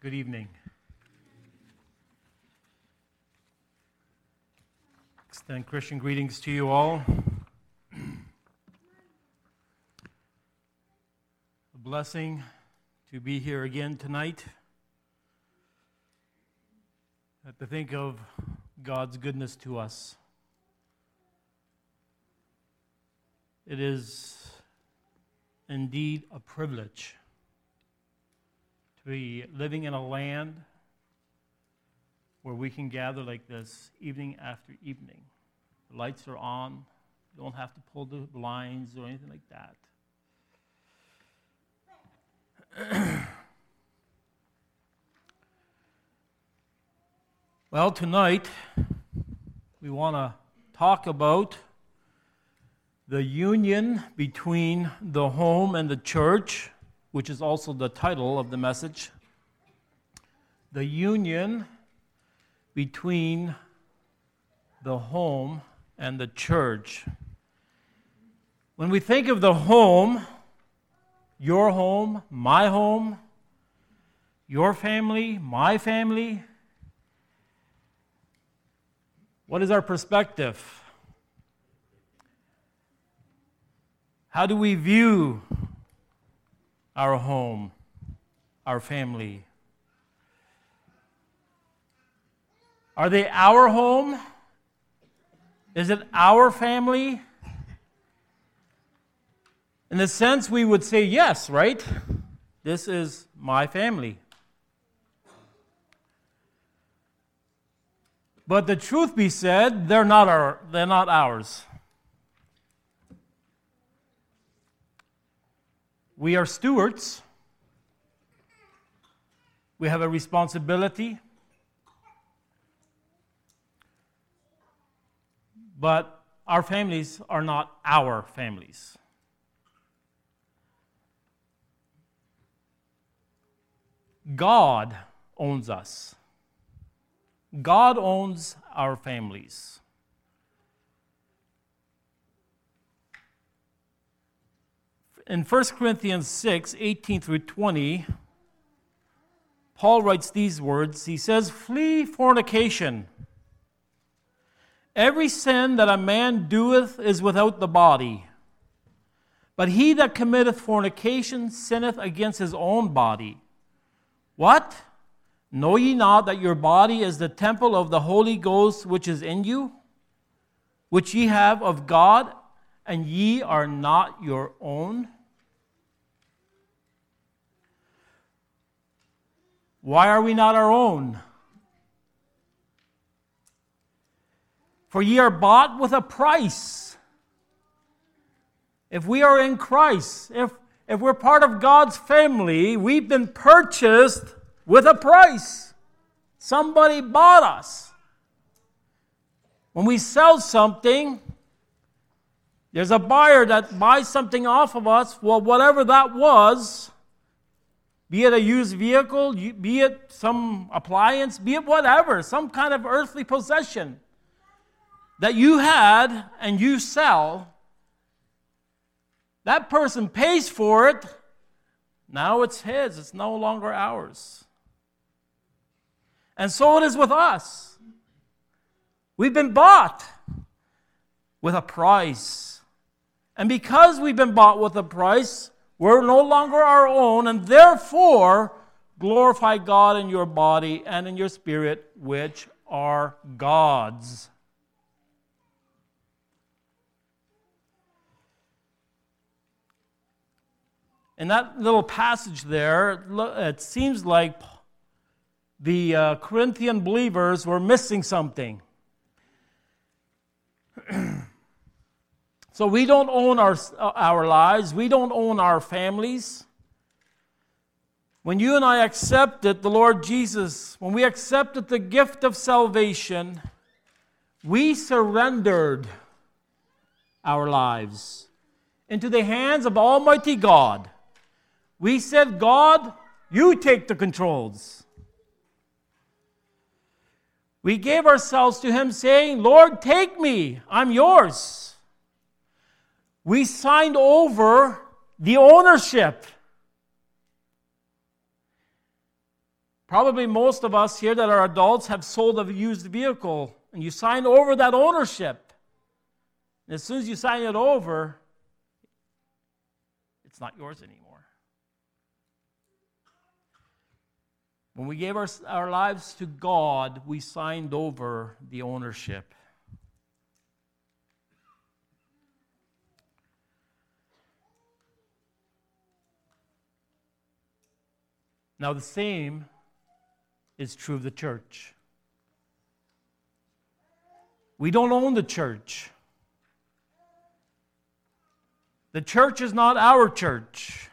Good evening. Extend Christian greetings to you all. A blessing to be here again tonight. To think of God's goodness to us. It is indeed a privilege to be living in a land where we can gather like this evening after evening. The lights are on. You don't have to pull the blinds or anything like that. Well, tonight we want to talk about the union between the home and the church, which is also the title of the message. The union between the home and the church. When we think of the home, your home, my home, your family, my family, what is our perspective? How do we view our home, our family? Are they our home? Is it our family? In a sense, we would say yes, right? This is my family. But the truth be said, they're not ours. We are stewards. We have a responsibility. But our families are not our families. God owns us. God owns our families. In 1 Corinthians 6, 18 through 20, Paul writes these words. He says, "Flee fornication. Every sin that a man doeth is without the body. But he that committeth fornication sinneth against his own body. What? Know ye not that your body is the temple of the Holy Ghost which is in you, which ye have of God, and ye are not your own?" Why are we not our own? For ye are bought with a price. If we are in Christ, if we're part of God's family, we've been purchased with a price. Somebody bought us. When we sell something, there's a buyer that buys something off of us. Well, whatever that was, be it a used vehicle, be it some appliance, be it whatever, some kind of earthly possession that you had and you sell, that person pays for it. Now it's his. It's no longer ours. And so it is with us. We've been bought with a price. And because we've been bought with a price, we're no longer our own, and therefore glorify God in your body and in your spirit, which are God's. In that little passage there, it seems like the Corinthian believers were missing something. So we don't own our lives. We don't own our families. When you and I accepted the Lord Jesus, when we accepted the gift of salvation, we surrendered our lives into the hands of Almighty God. We said, God, you take the controls. We gave ourselves to Him saying, Lord, take me, I'm yours. We signed over the ownership. Probably most of us here that are adults have sold a used vehicle, and you sign over that ownership. And as soon as you sign it over, it's not yours anymore. When we gave our lives to God, we signed over the ownership. Now, the same is true of the church. We don't own the church. The church is not our church.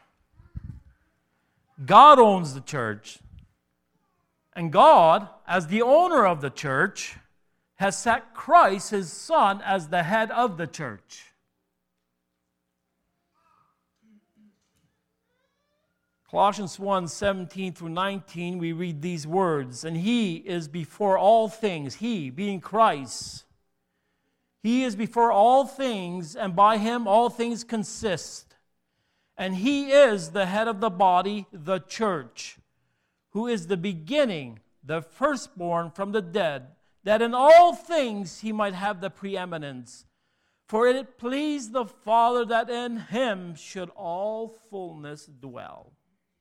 God owns the church. And God, as the owner of the church, has set Christ, his Son, as the head of the church. Colossians 1:17-19, we read these words, and he is before all things, he being Christ. He is before all things, and by him all things consist. And he is the head of the body, the church, who is the beginning, the firstborn from the dead, that in all things he might have the preeminence. For it pleased the Father that in him should all fullness dwell.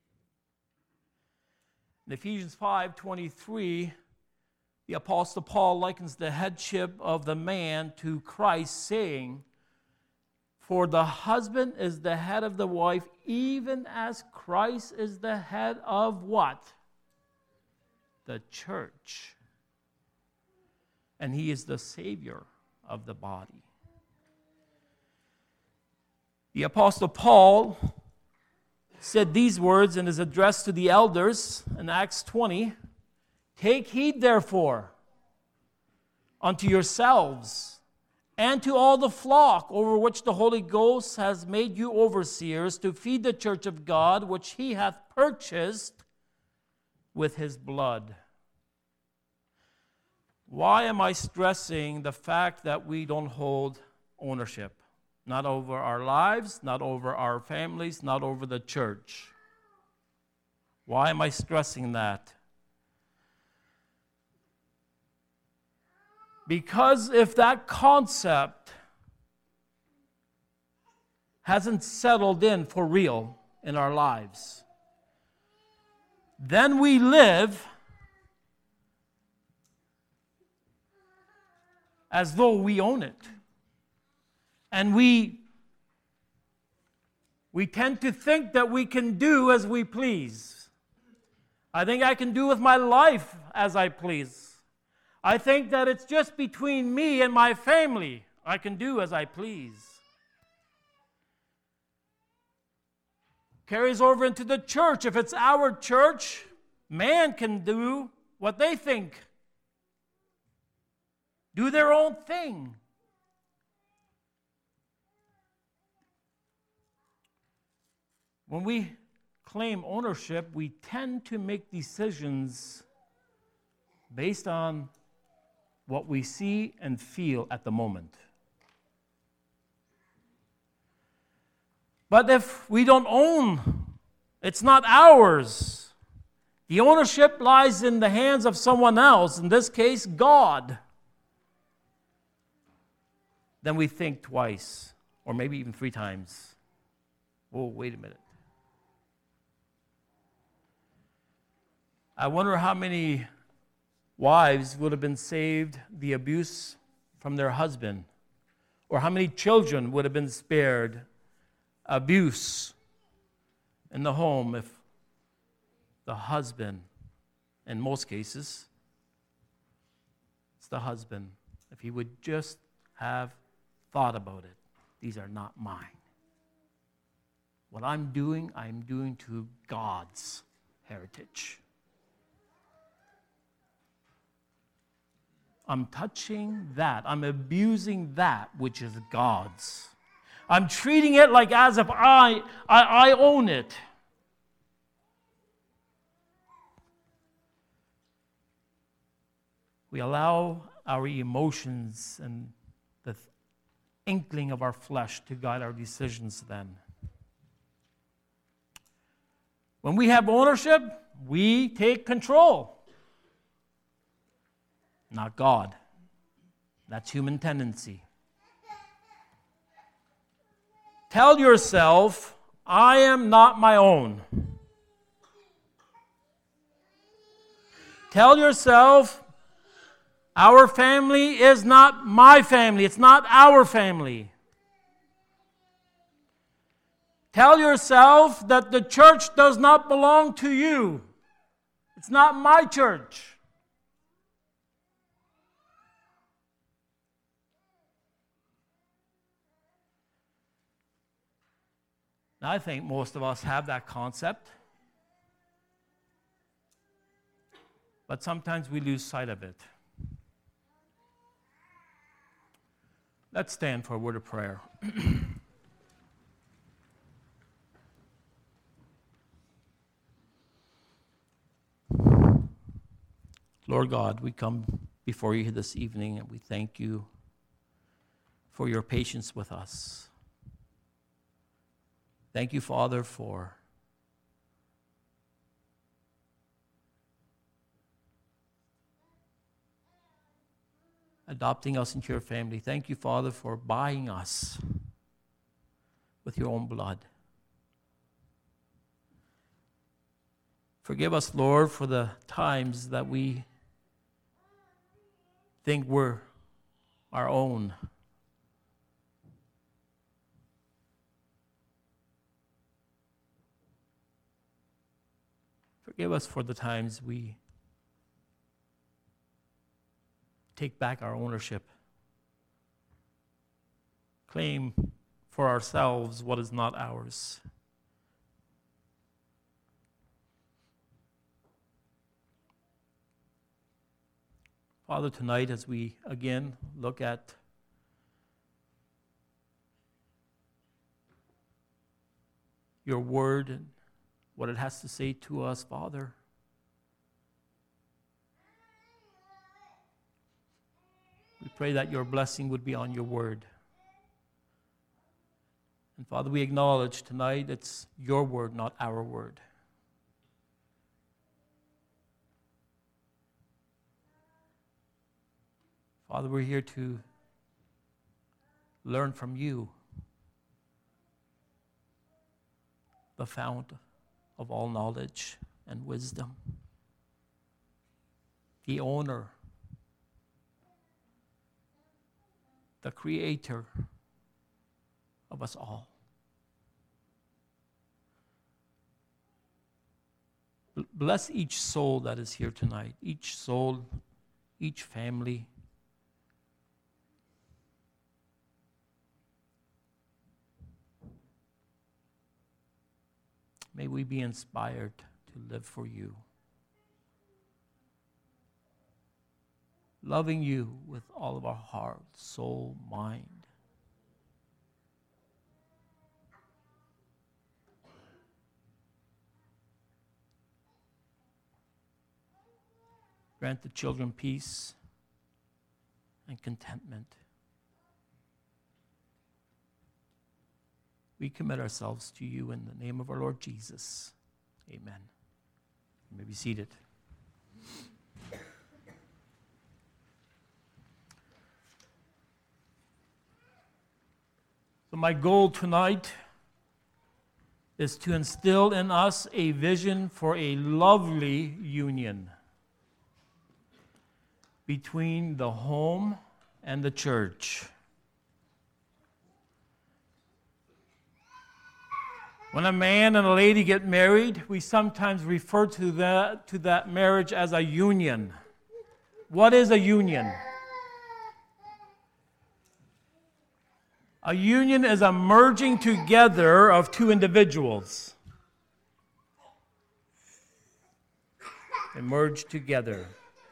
In Ephesians 5:23, the Apostle Paul likens the headship of the man to Christ, saying, for the husband is the head of the wife, even as Christ is the head of what? The church. And he is the Savior of the body. The Apostle Paul said these words in his address to the elders in Acts 20. Take heed, therefore, unto yourselves and to all the flock over which the Holy Ghost has made you overseers, to feed the church of God, which he hath purchased with his blood. Why am I stressing the fact that we don't hold ownership? Not over our lives, not over our families, not over the church. Why am I stressing that? Because if that concept hasn't settled in for real in our lives, then we live as though we own it. And we tend to think that we can do as we please. I think I can do with my life as I please. I think that it's just between me and my family. I can do as I please. Carries over into the church. If it's our church, man can do what they think. Do their own thing. When we claim ownership, we tend to make decisions based on what we see and feel at the moment. But if we don't own, it's not ours. The ownership lies in the hands of someone else, in this case, God. Then we think twice, or maybe even 3 times. Oh, wait a minute. I wonder how many wives would have been saved the abuse from their husband, or how many children would have been spared abuse in the home if the husband, in most cases, it's the husband, if he would just have thought about it. These are not mine. What I'm doing to God's heritage. I'm touching that. I'm abusing that which is God's. I'm treating it like as if I own it. We allow our emotions and the inkling of our flesh to guide our decisions then. When we have ownership, We take control. Not God. That's human tendency. Tell yourself, I am not my own. Tell yourself, our family is not my family. It's not our family. Tell yourself that the church does not belong to you. It's not my church. Now, I think most of us have that concept, but sometimes we lose sight of it. Let's stand for a word of prayer. Lord God, we come before you this evening and we thank you for your patience with us. Thank you, Father, for adopting us into your family. Thank you, Father, for buying us with your own blood. Forgive us, Lord, for the times that we think we're our own. Forgive us for the times we take back our ownership, claim for ourselves what is not ours. Father, tonight as we again look at your word and what it has to say to us, Father, we pray that your blessing would be on your word. And Father, we acknowledge tonight it's your word, not our word. Father, we're here to learn from you, the fount of all knowledge and wisdom, the owner, the creator of us all. Bless each soul that is here tonight, each soul, each family. May we be inspired to live for you, loving you with all of our heart, soul, mind. Grant the children peace and contentment. We commit ourselves to you in the name of our Lord Jesus. Amen. You may be seated. So my goal tonight is to instill in us a vision for a lovely union between the home and the church. When a man and a lady get married, we sometimes refer to that marriage as a union. What is a union? A union is a merging together of two individuals. They merge together.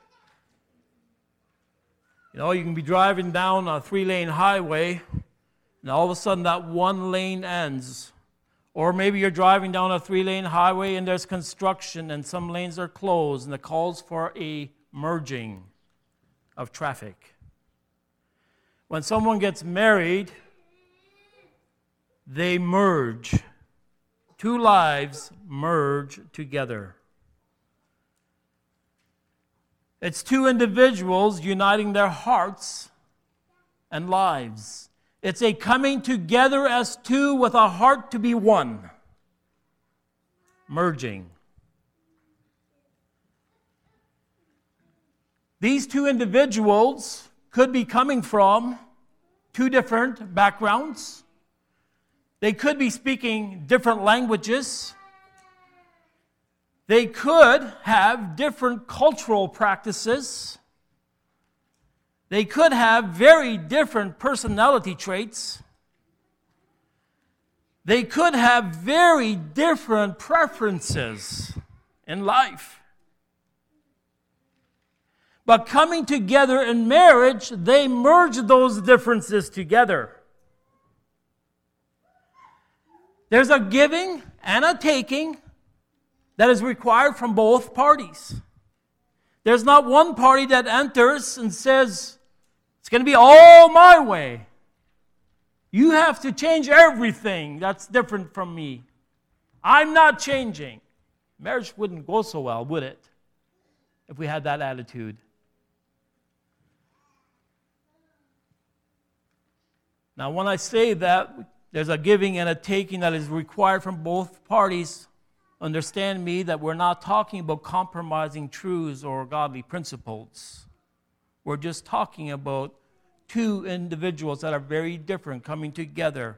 You know, you can be driving down a 3-lane highway, and all of a sudden that one lane ends. Or maybe you're driving down a 3-lane highway and there's construction and some lanes are closed and it calls for a merging of traffic. When someone gets married, they merge. Two lives merge together. It's two individuals uniting their hearts and lives. It's a coming together as two with a heart to be one. Merging. These two individuals could be coming from two different backgrounds. They could be speaking different languages. They could have different cultural practices. They could have very different personality traits. They could have very different preferences in life. But coming together in marriage, they merge those differences together. There's a giving and a taking that is required from both parties. There's not one party that enters and says, it's going to be all my way. You have to change everything that's different from me. I'm not changing. Marriage wouldn't go so well, would it? If we had that attitude. Now, when I say that there's a giving and a taking that is required from both parties, understand me that we're not talking about compromising truths or godly principles. We're just talking about two individuals that are very different coming together.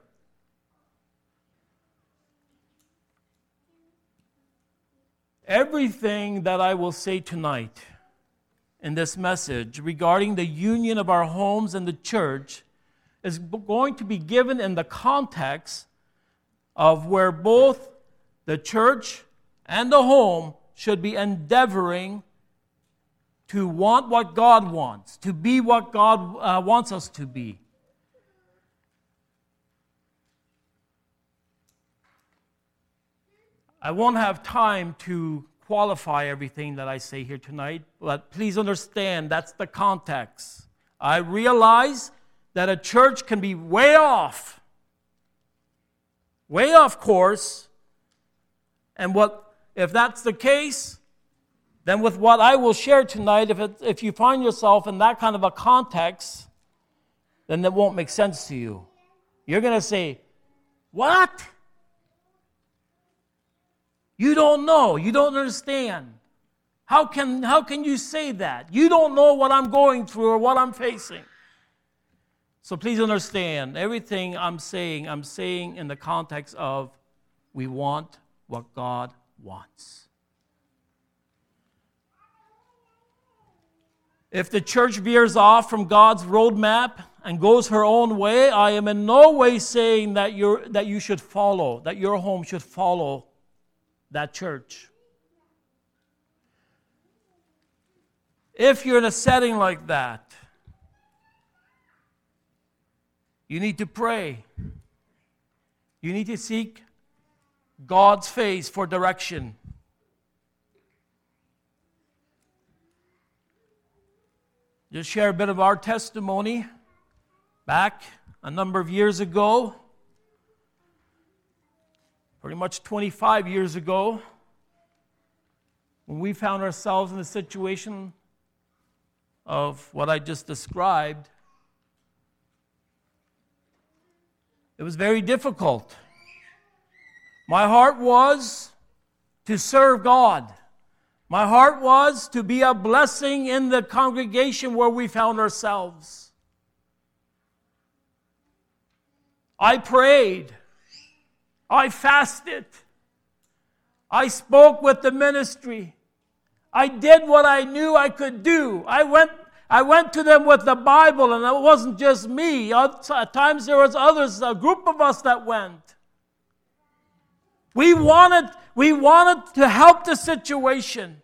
Everything that I will say tonight in this message regarding the union of our homes and the church is going to be given in the context of where both the church and the home should be endeavoring to want what God wants, to be what God wants us to be. I won't have time to qualify everything that I say here tonight, but please understand that's the context. I realize that a church can be way off course, and if that's the case, then with what I will share tonight, if you find yourself in that kind of a context, then that won't make sense to you. You're going to say, what? You don't know. You don't understand. How can you say that? You don't know what I'm going through or what I'm facing. So please understand, everything I'm saying in the context of we want what God wants. If the church veers off from God's roadmap and goes her own way, I am in no way saying that you should follow, that your home should follow that church. If you're in a setting like that, you need to pray. You need to seek God's face for direction. Just share a bit of our testimony. Back a number of years ago, pretty much 25 years ago, when we found ourselves in a situation of what I just described, it was very difficult. My heart was to serve God. My heart was to be a blessing in the congregation where we found ourselves. I prayed. I fasted. I spoke with the ministry. I did what I knew I could do. I went to them with the Bible, and it wasn't just me. At times there was others, a group of us that went. We wanted to help the situation.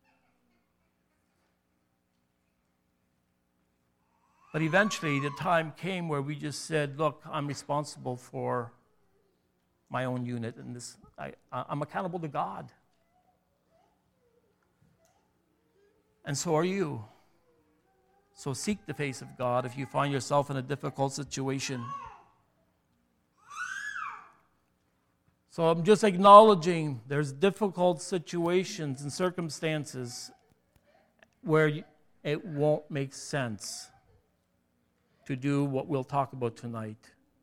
But eventually the time came where we just said, look, I'm responsible for my own unit, and I'm accountable to God. And so are you. So seek the face of God if you find yourself in a difficult situation. So I'm just acknowledging there's difficult situations and circumstances where it won't make sense to do what we'll talk about tonight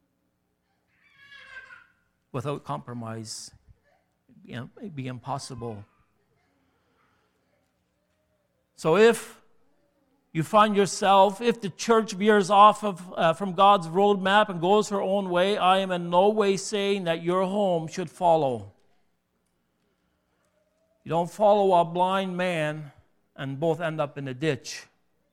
without compromise. It'd be impossible. So if you find yourself, if the church veers off from God's roadmap and goes her own way, I am in no way saying that your home should follow. You don't follow a blind man and both end up in a ditch.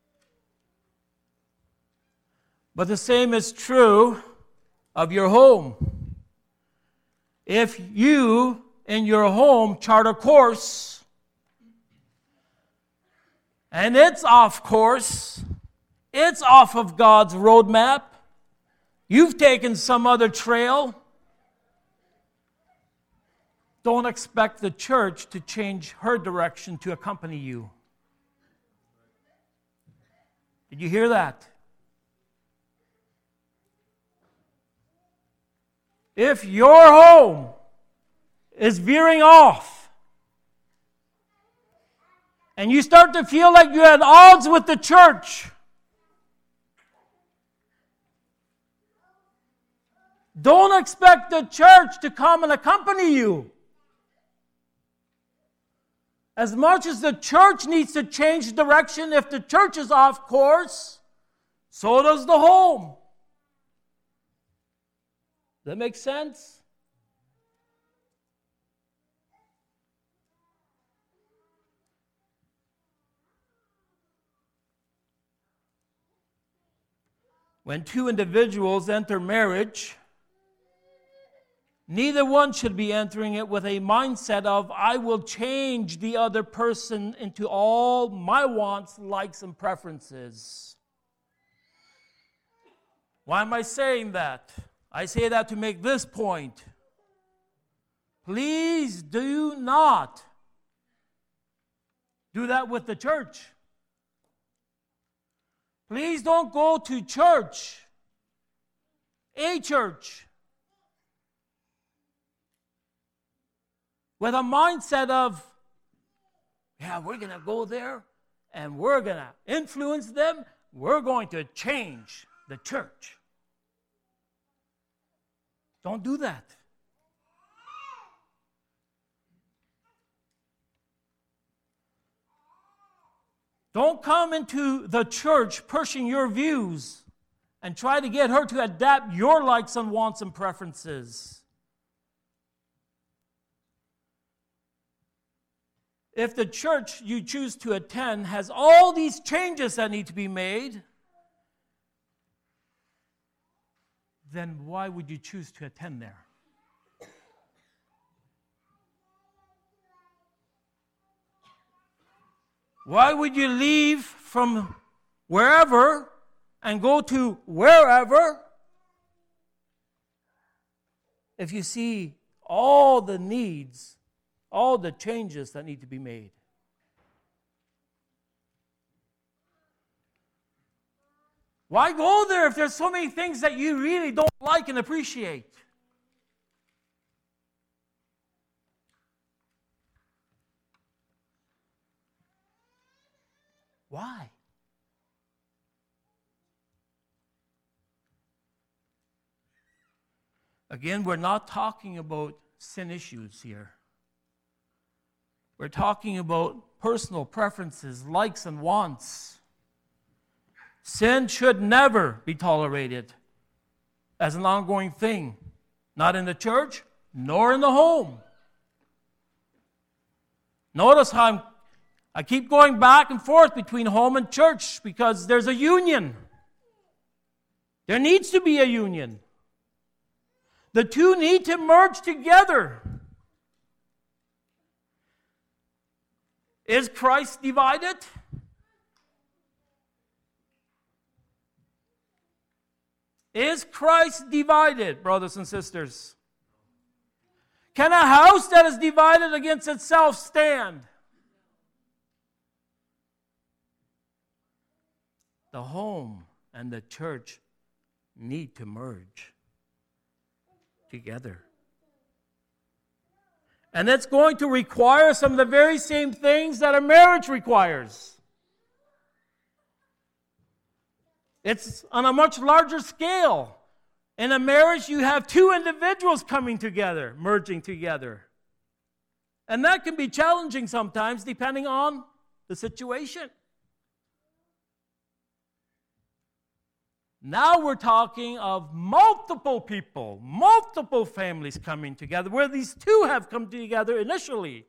But the same is true of your home. If you, in your home, chart a course, and it's off course, it's off of God's roadmap, you've taken some other trail, don't expect the church to change her direction to accompany you. Did you hear that? If your home is veering off and you start to feel like you're at odds with the church, don't expect the church to come and accompany you. As much as the church needs to change direction, if the church is off course, so does the home. Does that make sense? When two individuals enter marriage, neither one should be entering it with a mindset of, I will change the other person into all my wants, likes, and preferences. Why am I saying that? I say that to make this point. Please do not do that with the church. Please don't go to church, a church, with a mindset of, yeah, we're going to go there and we're going to influence them. We're going to change the church. Don't do that. Don't come into the church pushing your views and try to get her to adapt your likes and wants and preferences. If the church you choose to attend has all these changes that need to be made, then why would you choose to attend there? Why would you leave from wherever and go to wherever if you see all the needs, all the changes that need to be made? Why go there if there's so many things that you really don't like and appreciate? Why? Again, we're not talking about sin issues here. We're talking about personal preferences, likes, and wants. Sin should never be tolerated as an ongoing thing, not in the church, nor in the home. Notice how I keep going back and forth between home and church because there's a union. There needs to be a union. The two need to merge together. Is Christ divided? Is Christ divided, brothers and sisters? Can a house that is divided against itself stand? The home and the church need to merge together. And it's going to require some of the very same things that a marriage requires. It's on a much larger scale. In a marriage, you have two individuals coming together, merging together. And that can be challenging sometimes depending on the situation. Now we're talking of multiple people, multiple families coming together, where these two have come together initially.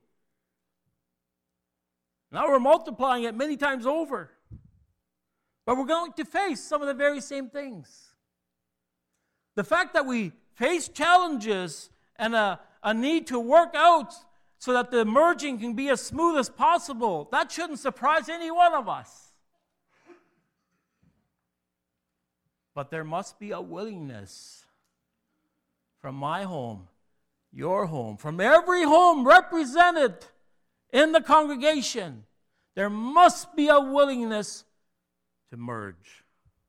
Now we're multiplying it many times over. But we're going to face some of the very same things. The fact that we face challenges and a need to work out so that the merging can be as smooth as possible, that shouldn't surprise any one of us. But there must be a willingness from my home, your home, from every home represented in the congregation. There must be a willingness to merge.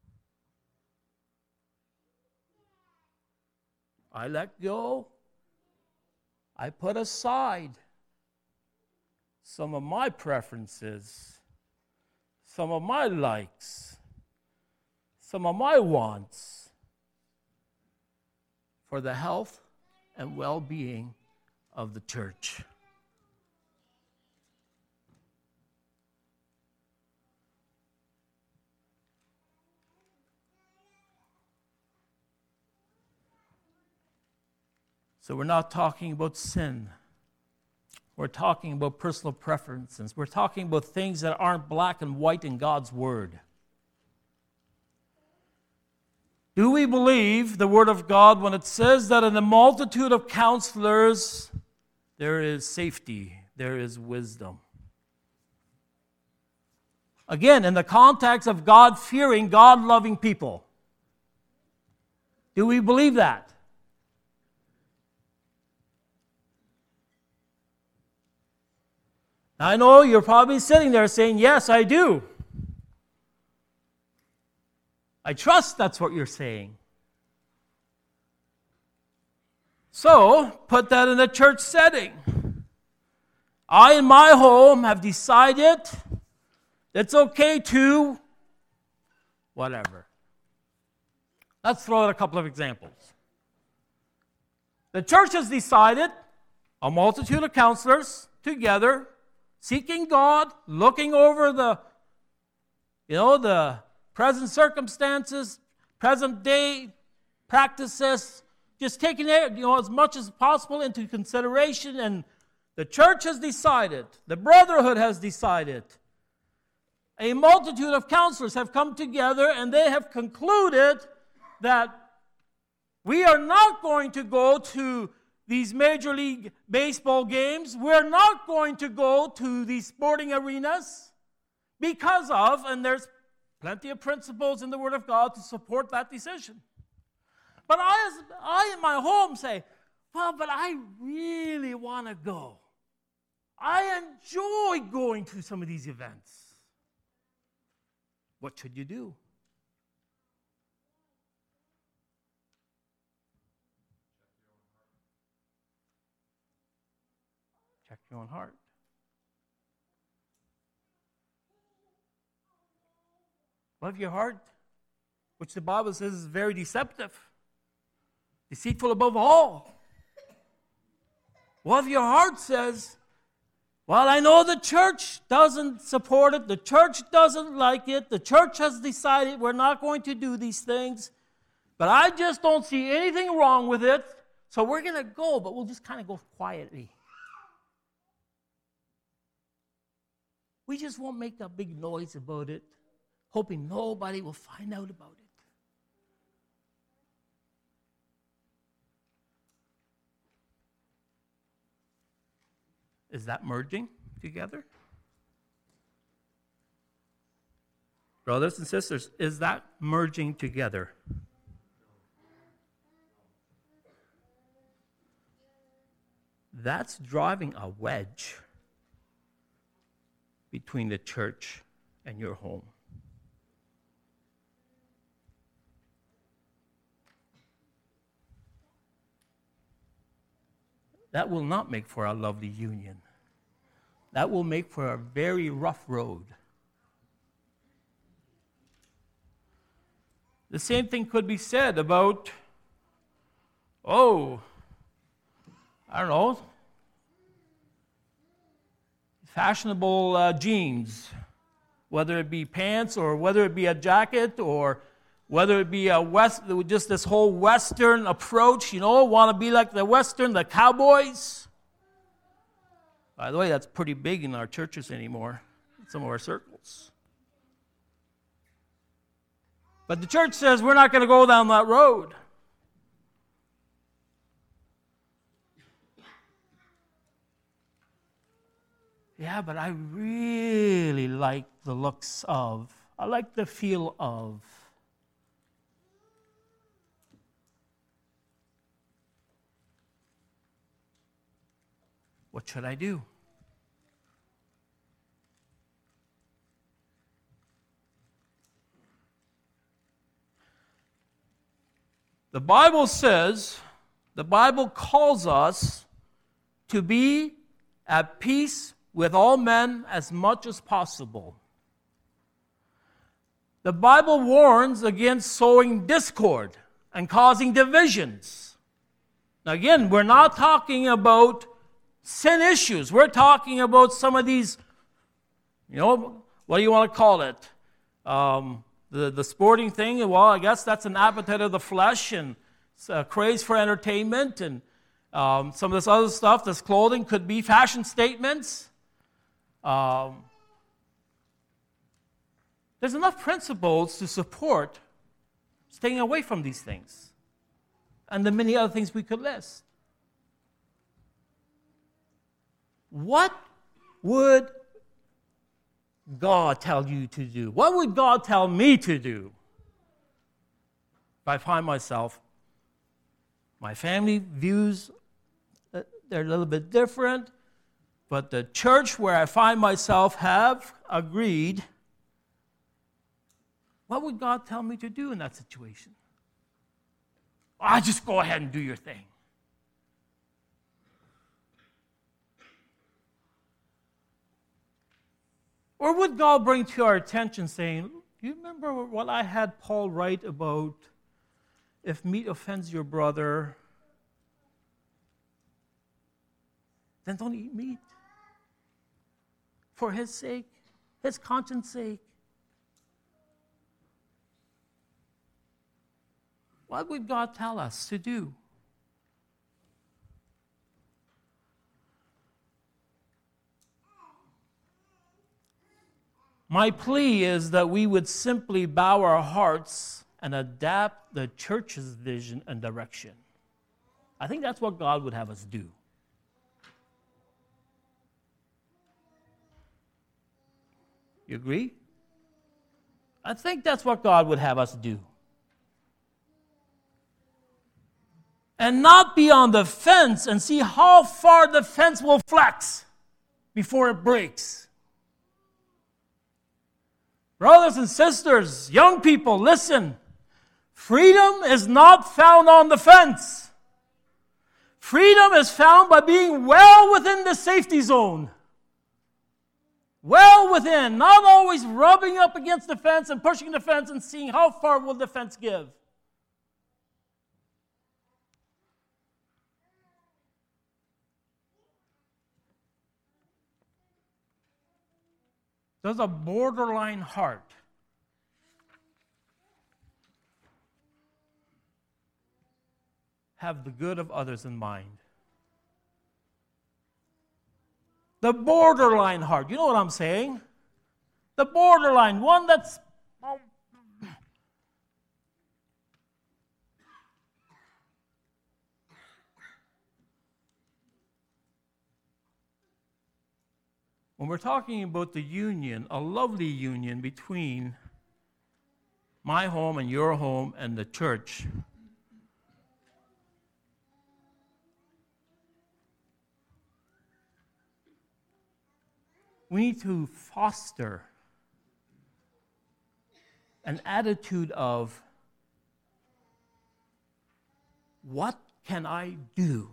I let go. I put aside some of my preferences, some of my likes, some of my wants for the health and well-being of the church. So we're not talking about sin. We're talking about personal preferences. We're talking about things that aren't black and white in God's Word. Do we believe the Word of God when it says that in the multitude of counselors there is safety, there is wisdom? Again, in the context of God-fearing, God-loving people. Do we believe that? I know you're probably sitting there saying, yes, I do. I trust that's what you're saying. So, put that in a church setting. I, in my home, have decided it's okay to whatever. Let's throw out a couple of examples. The church has decided, a multitude of counselors together, seeking God, looking over the present circumstances, present day practices, just taking it, as much as possible into consideration. And the church has decided, the brotherhood has decided, a multitude of counselors have come together and they have concluded that we are not going to go to these Major League Baseball games. We're not going to go to these sporting arenas because of, and there's plenty of principles in the Word of God to support that decision. But I in my home say, well, but I really want to go. I enjoy going to some of these events. What should you do? Check your own heart. Love your heart, which the Bible says is very deceptive, deceitful above all. Love your heart says, well, I know the church doesn't support it, the church doesn't like it, the church has decided we're not going to do these things, but I just don't see anything wrong with it, so we're going to go, but we'll just kind of go quietly. We just won't make a big noise about it, hoping nobody will find out about it. Is that merging together? Brothers and sisters, is that merging together? That's driving a wedge between the church and your home. That will not make for a lovely union. That will make for a very rough road. The same thing could be said about, I don't know, fashionable jeans, whether it be pants or whether it be a jacket or whether it be just this whole Western approach, want to be like the cowboys. By the way, that's pretty big in our churches anymore, in some of our circles. But the church says we're not going to go down that road. Yeah, but I really like the looks of, I like the feel of. What should I do? The Bible calls us to be at peace with all men as much as possible. The Bible warns against sowing discord and causing divisions. Now again, we're not talking about sin issues. We're talking about some of these, what do you want to call it? The sporting thing, well, I guess that's an appetite of the flesh and a craze for entertainment, and some of this other stuff, this clothing, could be fashion statements. There's enough principles to support staying away from these things and the many other things we could list. What would God tell you to do? What would God tell me to do? If I find myself, my family views, they're a little bit different, but the church where I find myself have agreed, what would God tell me to do in that situation? Just go ahead and do your thing. Or would God bring to our attention saying, do you remember what I had Paul write about if meat offends your brother, then don't eat meat for his sake, his conscience sake. What would God tell us to do? My plea is that we would simply bow our hearts and adapt the church's vision and direction. I think that's what God would have us do. You agree? I think that's what God would have us do. And not be on the fence and see how far the fence will flex before it breaks. Brothers and sisters, young people, listen. Freedom is not found on the fence. Freedom is found by being well within the safety zone. Well within, not always rubbing up against the fence and pushing the fence and seeing how far will the fence give. Does a borderline heart have the good of others in mind? The borderline heart, you know what I'm saying? The borderline, one that's when we're talking about the union, a lovely union between my home and your home and the church, we need to foster an attitude of, what can I do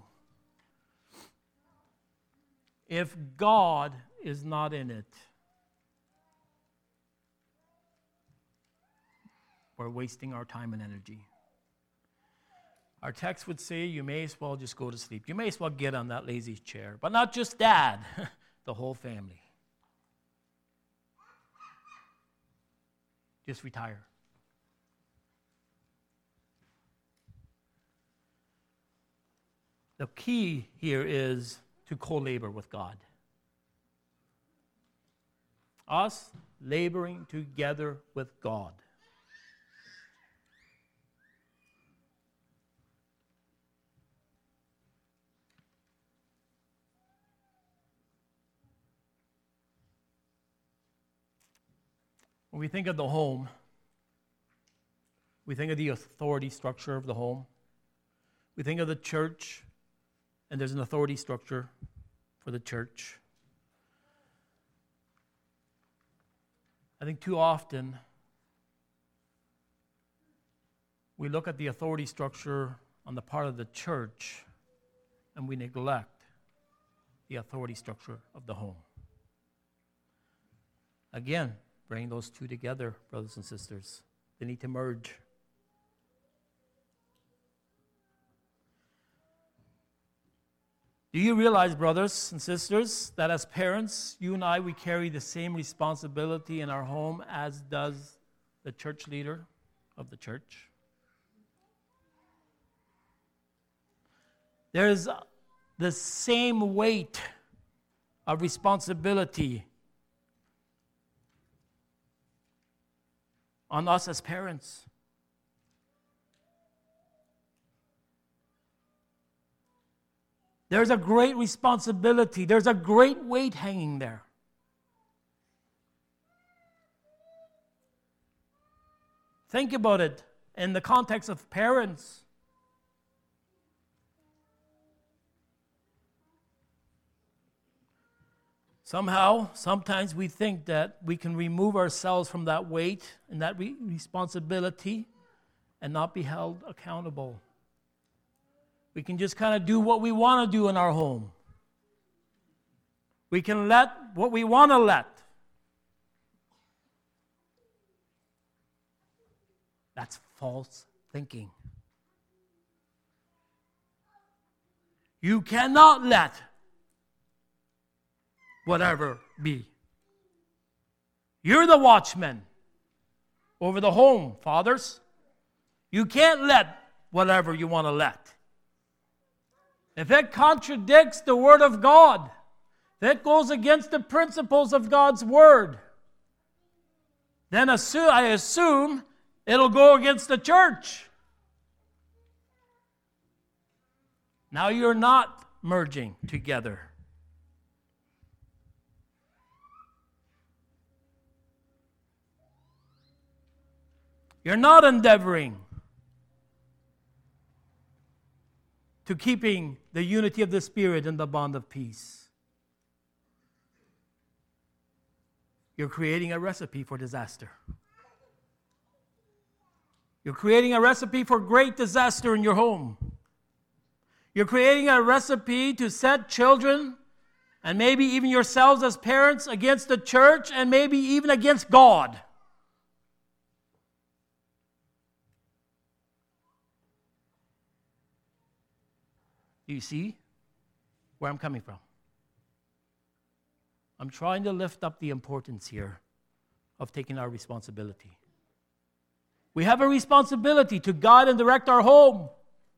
if God is not in it? we're wasting our time and energy. Our text would say you may as well just go to sleep. You may as well get on that lazy chair. But not just dad, the whole family. Just retire. The key here is to co-labor with God. Us laboring together with God. When we think of the home, we think of the authority structure of the home. We think of the church, and there's an authority structure for the church. I think too often we look at the authority structure on the part of the church and we neglect the authority structure of the home. Again, bring those two together, brothers and sisters. They need to merge. Do you realize, brothers and sisters, that as parents, you and I, we carry the same responsibility in our home as does the church leader of the church? There is the same weight of responsibility on us as parents. There's a great responsibility. There's a great weight hanging there. Think about it in the context of parents. Sometimes we think that we can remove ourselves from that weight and that responsibility and not be held accountable. We can just kind of do what we want to do in our home. We can let what we want to let. That's false thinking. You cannot let whatever be. You're the watchman over the home, fathers. You can't let whatever you want to let. If it contradicts the Word of God, if it goes against the principles of God's Word, then I assume it'll go against the church. Now you're not merging together. You're not endeavoring to keeping the unity of the Spirit and the bond of peace. You're creating a recipe for disaster. You're creating a recipe for great disaster in your home. You're creating a recipe to set children and maybe even yourselves as parents against the church and maybe even against God. Do you see where I'm coming from? I'm trying to lift up the importance here of taking our responsibility. We have a responsibility to guide and direct our home.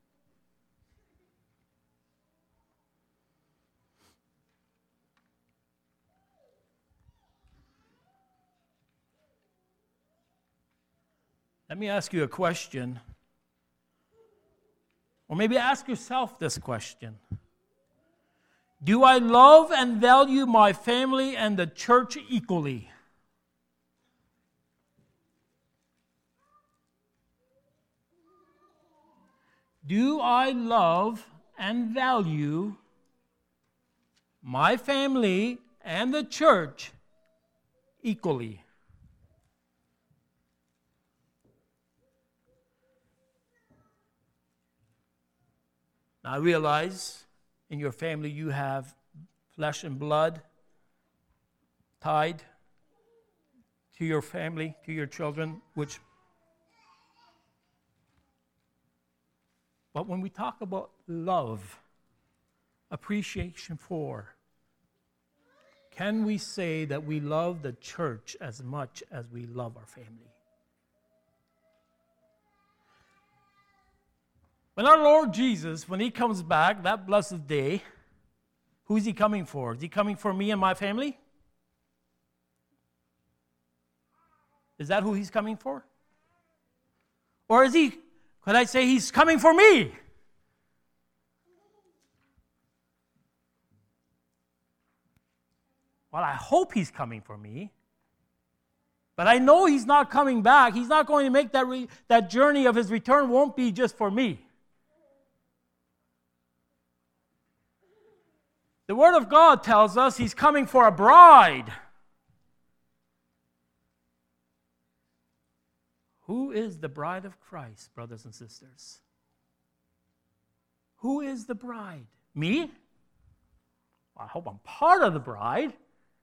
Let me ask you a question. Or maybe ask yourself this question. Do I love and value my family and the church equally? Do I love and value my family and the church equally? Now, I realize in your family you have flesh and blood tied to your family, to your children, which But when we talk about love, appreciation for, can we say that we love the church as much as we love our family? When our Lord Jesus, when he comes back, that blessed day, who is he coming for? Is he coming for me and my family? Is that who he's coming for? Or is he, could I say he's coming for me? Well, I hope he's coming for me. But I know he's not coming back. He's not going to make that journey of his return won't be just for me. The Word of God tells us he's coming for a bride. Who is the bride of Christ, brothers and sisters? Who is the bride? Me? Well, I hope I'm part of the bride.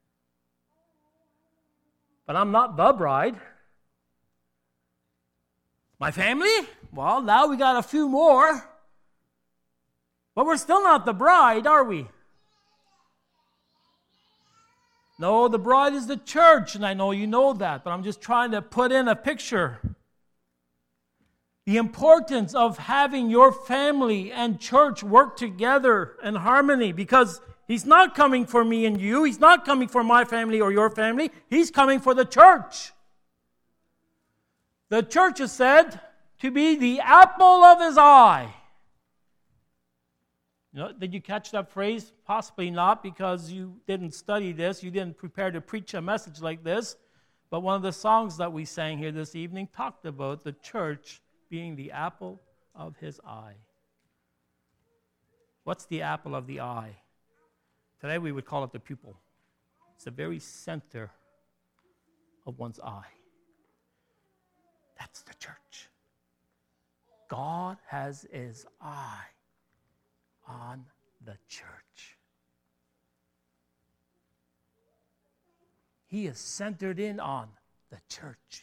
But I'm not the bride. My family? Well, now we got a few more. But we're still not the bride, are we? No, the bride is the church, and I know you know that, but I'm just trying to put in a picture. The importance of having your family and church work together in harmony, because he's not coming for me and you. He's not coming for my family or your family. He's coming for the church. The church is said to be the apple of his eye. Did you catch that phrase? Possibly not, because you didn't study this. You didn't prepare to preach a message like this. But one of the songs that we sang here this evening talked about the church being the apple of his eye. What's the apple of the eye? Today we would call it the pupil. It's the very center of one's eye. That's the church. God has his eye on the church. He is centered in on the church.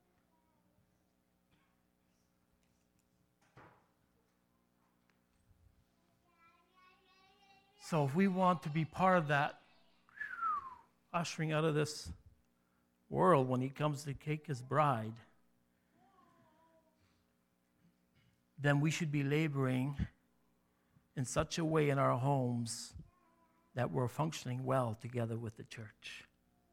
So if we want to be part of that ushering out of this world when he comes to take his bride, then we should be laboring in such a way in our homes that we're functioning well together with the church.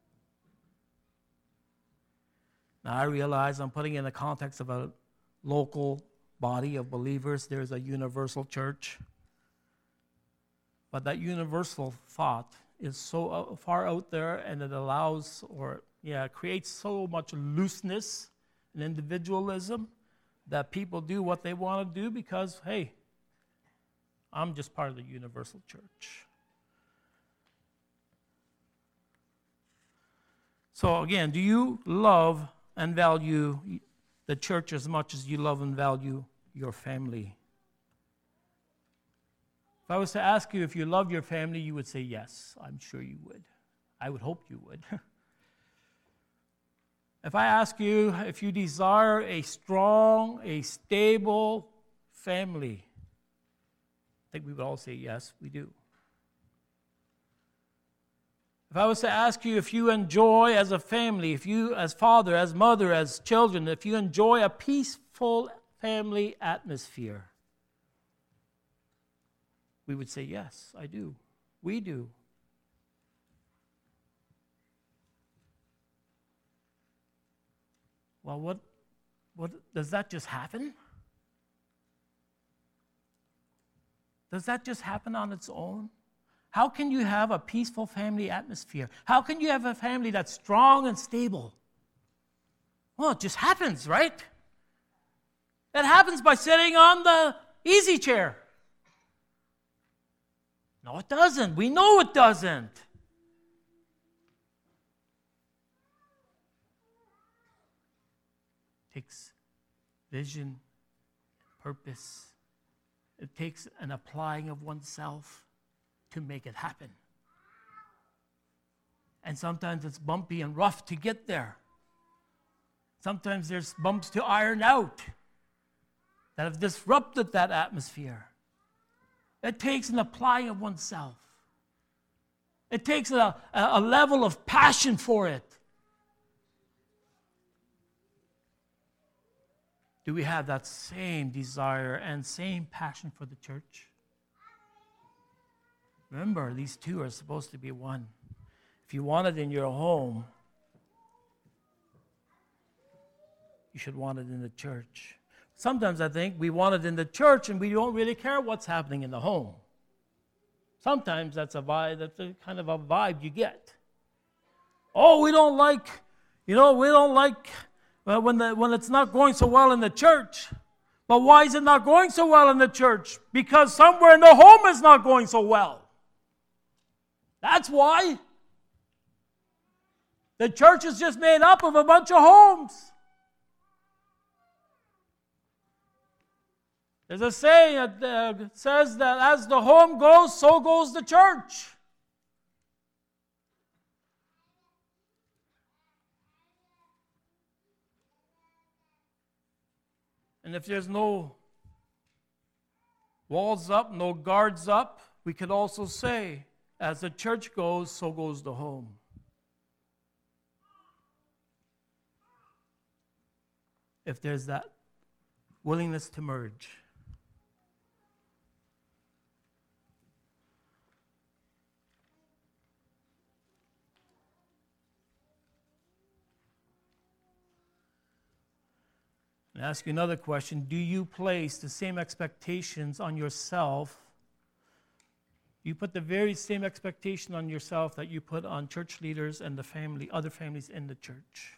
Now, I realize I'm putting in the context of a local body of believers. There's a universal church. But that universal thought is so far out there, and it allows creates so much looseness and individualism that people do what they want to do because, hey, I'm just part of the universal church. So again, do you love and value the church as much as you love and value your family? If I was to ask you if you love your family, you would say yes. I'm sure you would. I would hope you would. If I ask you if you desire a strong, a stable family, I think we would all say yes, we do. If I was to ask you if you enjoy as a family, if you as father, as mother, as children, if you enjoy a peaceful family atmosphere, we would say yes, I do. We do. Well, what does that just happen? Does that just happen on its own? How can you have a peaceful family atmosphere? How can you have a family that's strong and stable? Well, it just happens, right? It happens by sitting on the easy chair. No, it doesn't. We know it doesn't. It takes vision, purpose. It takes an applying of oneself to make it happen. And sometimes it's bumpy and rough to get there. Sometimes there's bumps to iron out. that have disrupted that atmosphere. It takes an applying of oneself. It takes a level of passion for it. Do we have that same desire and same passion for the church? Remember, these two are supposed to be one. If you want it in your home, you should want it in the church. Sometimes I think we want it in the church and we don't really care what's happening in the home. Sometimes that's a vibe, that's a kind of a vibe you get. Oh, we don't like when it's not going so well in the church. But why is it not going so well in the church? Because somewhere in the home is not going so well. That's why. The church is just made up of a bunch of homes. There's a saying that says that as the home goes, so goes the church. And if there's no walls up, no guards up, we could also say, as the church goes, so goes the home. If there's that willingness to merge. And ask you another question. Do you place the same expectations on yourself? You put the very same expectation on yourself that you put on church leaders and the family, other families in the church?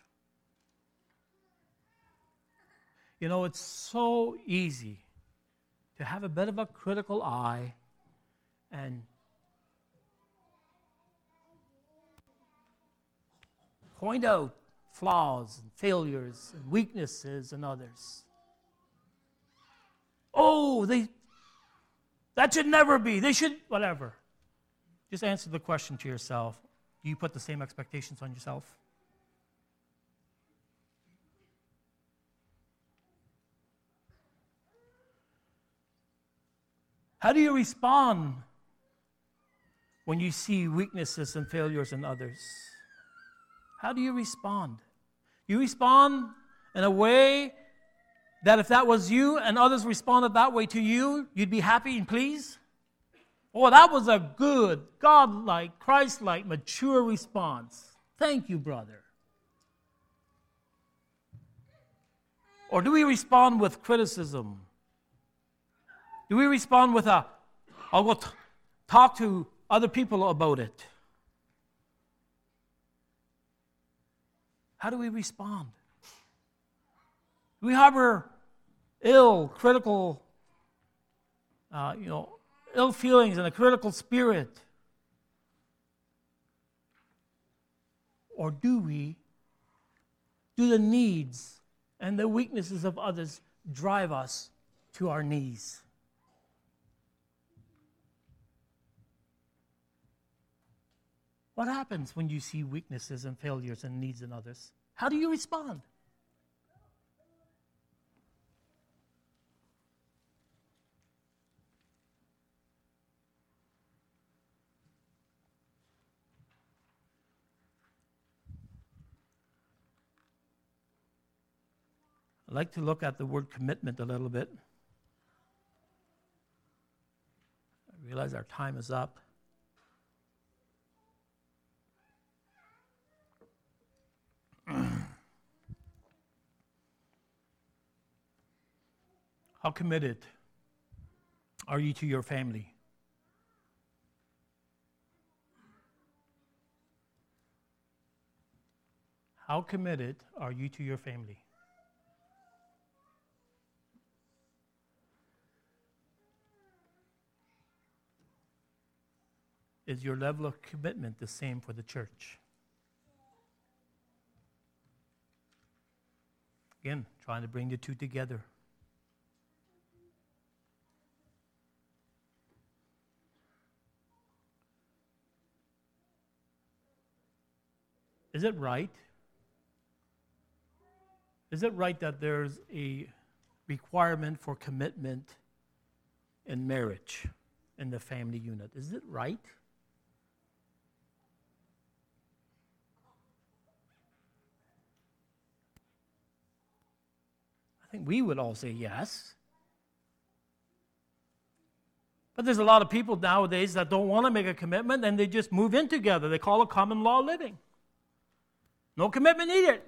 You know, it's so easy to have a bit of a critical eye and point out flaws and failures and weaknesses in others. Oh, that should never be. They should, whatever. Just answer the question to yourself. Do you put the same expectations on yourself? How do you respond when you see weaknesses and failures in others? How do you respond? You respond in a way that if that was you and others responded that way to you, you'd be happy and pleased? Oh, that was a good, God-like, Christ-like, mature response. Thank you, brother. Or do we respond with criticism? Do we respond with I'll go talk to other people about it? How do we respond? Do we harbor ill feelings and a critical spirit? Or do the needs and the weaknesses of others drive us to our knees? What happens when you see weaknesses and failures and needs in others? How do you respond? I'd like to look at the word commitment a little bit. I realize our time is up. How committed are you to your family? How committed are you to your family? Is your level of commitment the same for the church? Again, trying to bring the two together. Is it right? Is it right that there's a requirement for commitment in marriage, in the family unit. Is it right? I think we would all say yes. But there's a lot of people nowadays that don't want to make a commitment and they just move in together. They call it common law living. No commitment needed.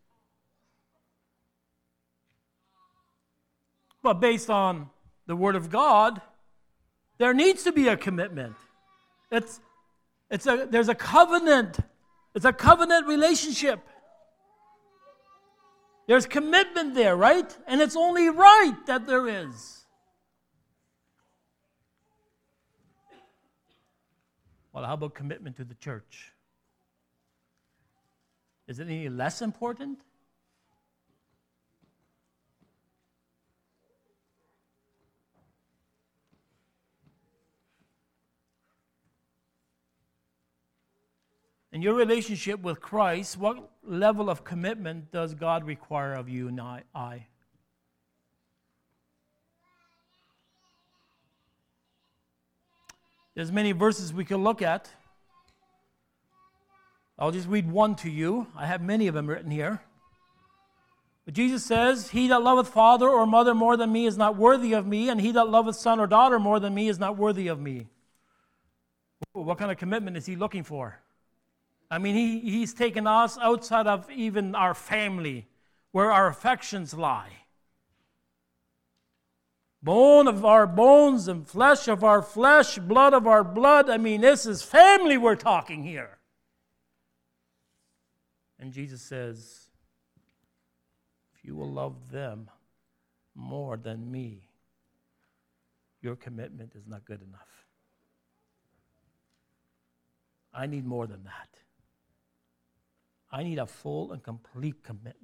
But based on the Word of God, there needs to be a commitment. There's a covenant. It's a covenant relationship. There's commitment there, right? And it's only right that there is. Well, how about commitment to the church? Is it any less important? In your relationship with Christ, what level of commitment does God require of you and I? There's many verses we can look at. I'll just read one to you. I have many of them written here. But Jesus says, "He that loveth father or mother more than me is not worthy of me, and he that loveth son or daughter more than me is not worthy of me." Ooh, what kind of commitment is he looking for? I mean, he's taken us outside of even our family, where our affections lie. Bone of our bones and flesh of our flesh, blood of our blood. I mean, this is family we're talking here. And Jesus says, if you will love them more than me, your commitment is not good enough. I need more than that. I need a full and complete commitment.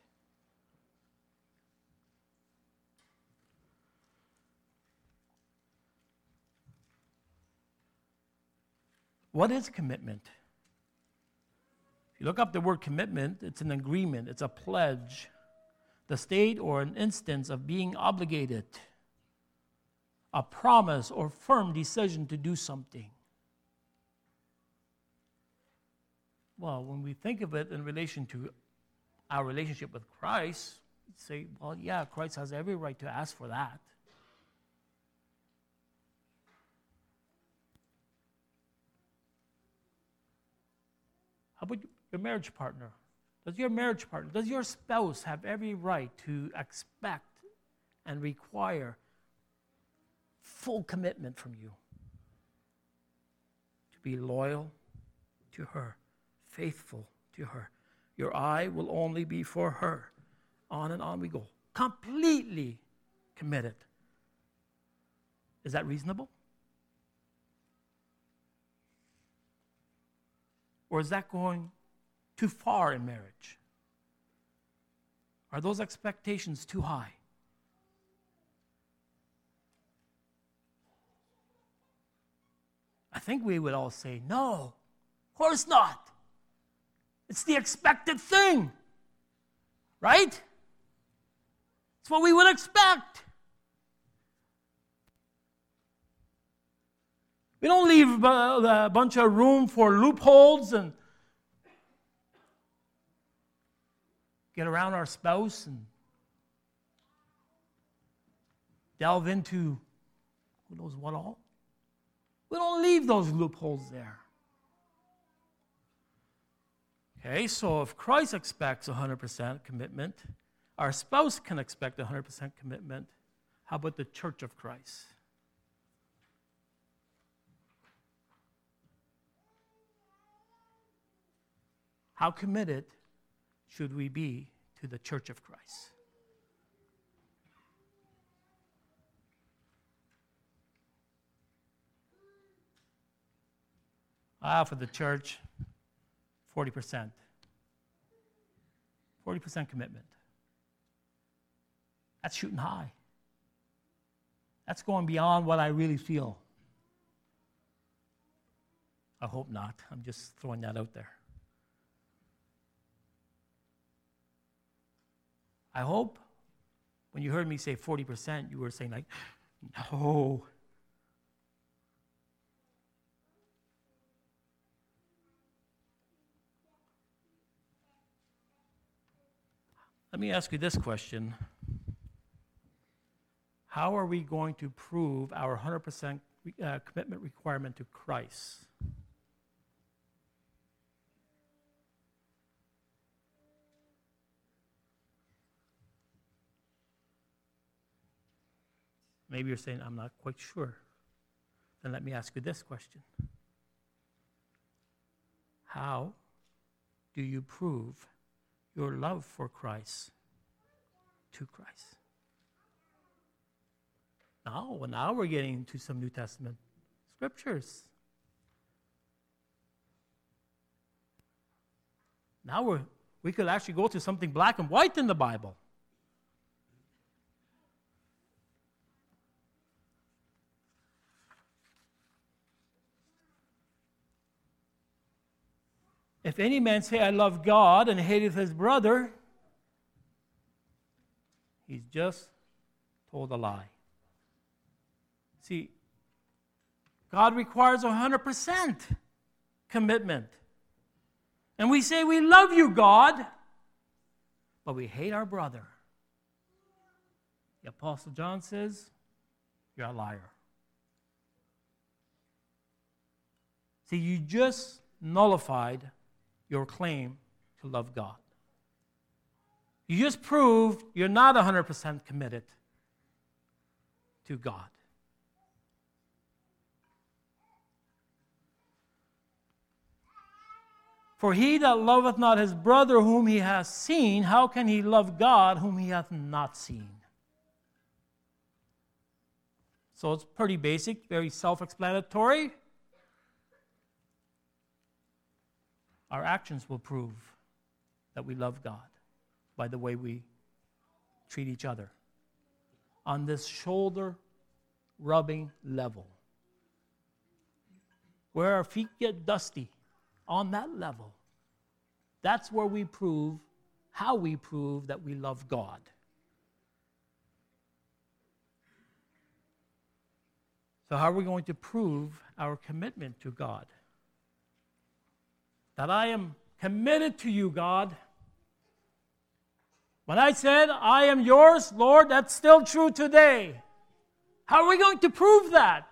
What is commitment? If you look up the word commitment, it's an agreement, it's a pledge, the state or an instance of being obligated, a promise or firm decision to do something. Well, when we think of it in relation to our relationship with Christ, we say, well, yeah, Christ has every right to ask for that. How about your marriage partner? Does your spouse have every right to expect and require full commitment from you? To be loyal to her, faithful to her. Your eye will only be for her. On and on we go. Completely committed. Is that reasonable? Or is that going too far in marriage? Are those expectations too high? I think we would all say, no, of course not. It's the expected thing, right? It's what we would expect. We don't leave a bunch of room for loopholes and get around our spouse and delve into who knows what all. We don't leave those loopholes there. Okay, so if Christ expects 100% commitment, our spouse can expect 100% commitment. How about the church of Christ? How committed should we be to the church of Christ? For the church, 40%. 40% commitment. That's shooting high. That's going beyond what I really feel. I hope not. I'm just throwing that out there. I hope When you heard me say 40%, you were saying like, no. Let me ask you this question. How are we going to prove our 100% commitment requirement to Christ? Maybe you're saying, I'm not quite sure. Then let me ask you this question. How do you prove your love for Christ to Christ? Now we're getting into some New Testament scriptures. Now we could actually go to something black and white in the Bible. If any man say, I love God, and hateth his brother, he's just told a lie. See, God requires 100% commitment. And we say, we love you, God, but we hate our brother. The Apostle John says, you're a liar. See, you just nullified your claim to love God. You just proved you're not 100% committed to God. For he that loveth not his brother whom he hath seen, how can he love God whom he hath not seen? So it's pretty basic, very self-explanatory. Our actions will prove that we love God by the way we treat each other on this shoulder-rubbing level. Where our feet get dusty, on that level, that's where we prove, how we prove that we love God. So how are we going to prove our commitment to God? That I am committed to you, God. When I said, I am yours, Lord, that's still true today. How are we going to prove that?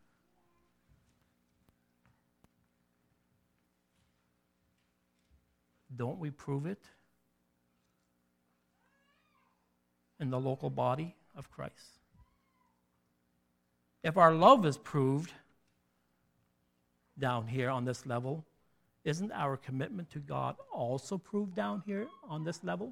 Don't we prove it in the local body of Christ? If our love is proved down here on this level, isn't our commitment to God also proved down here on this level?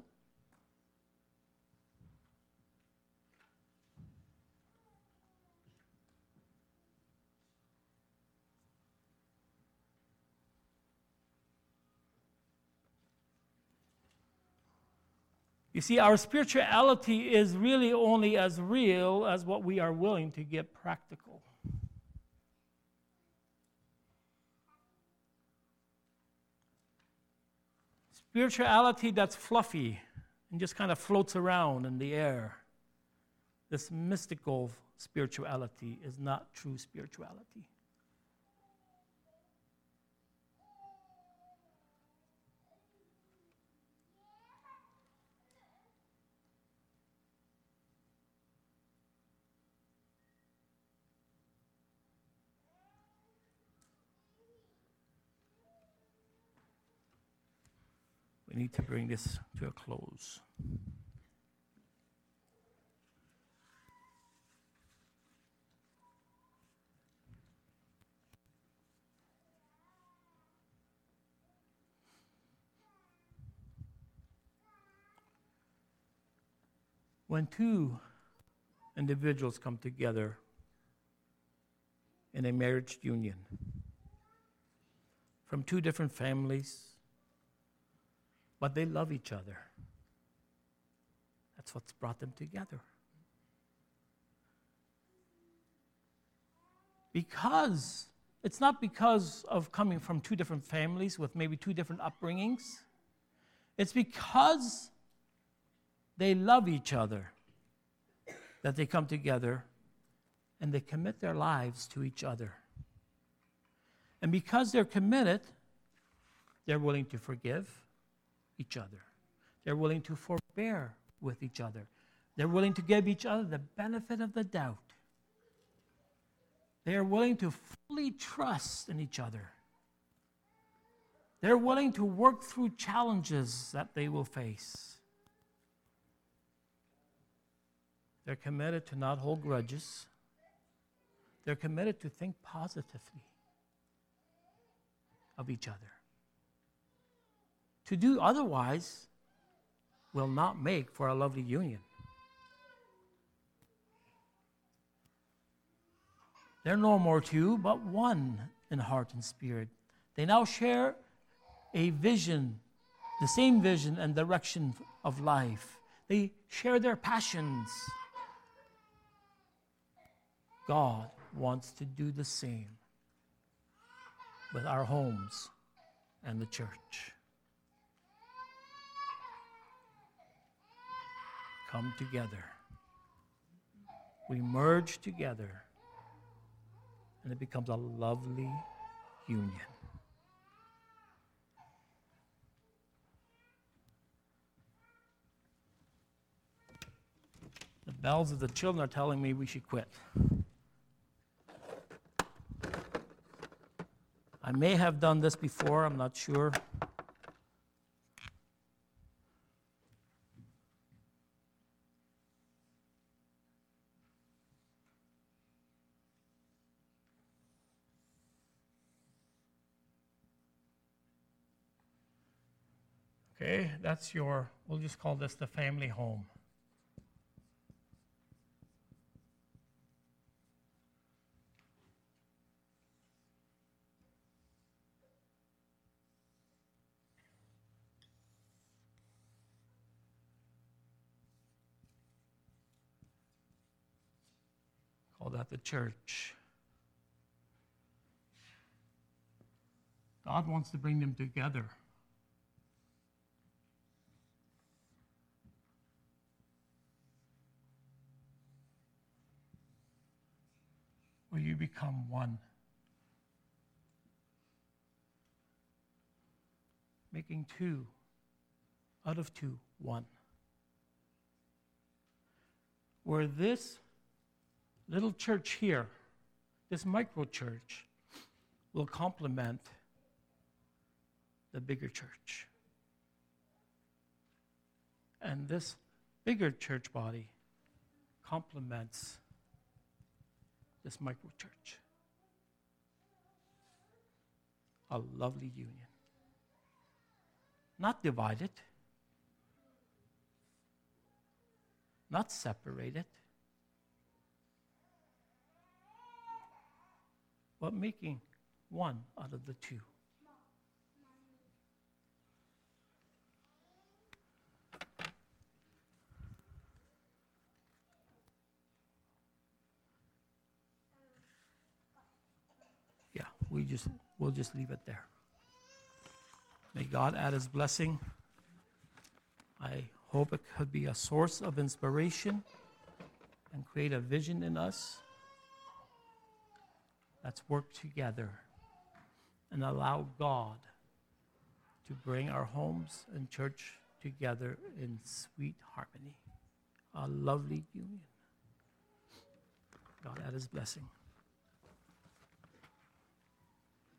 You see, our spirituality is really only as real as what we are willing to get practical. Spirituality that's fluffy and just kind of floats around in the air, this mystical spirituality is not true spirituality. We need to bring this to a close. When two individuals come together in a marriage union from two different families, but they love each other. That's what's brought them together. Because it's not because of coming from two different families with maybe two different upbringings. It's because they love each other that they come together and they commit their lives to each other. And because they're committed, they're willing to forgive each other. They're willing to forbear with each other. They're willing to give each other the benefit of the doubt. They are willing to fully trust in each other. They're willing to work through challenges that they will face. They're committed to not hold grudges. They're committed to think positively of each other. To do otherwise will not make for a lovely union. They're no more two, but one in heart and spirit. They now share a vision, the same vision and direction of life. They share their passions. God wants to do the same with our homes and the church. Come together. We merge together, and it becomes a lovely union. The bells of the children are telling me we should quit. I may have done this before, I'm not sure. Okay, that's we'll just call this the family home. Call that the church. God wants to bring them together. Where you become one. Making two out of two, one. Where this little church here, this micro church, will complement the bigger church. And this bigger church body complements this micro church. A lovely union. Not divided, not separated, but making one out of the two. Yeah, we'll just leave it there. May God add His blessing. I hope it could be a source of inspiration and create a vision in us. Let's work together and allow God to bring our homes and church together in sweet harmony. A lovely union. God add His blessing.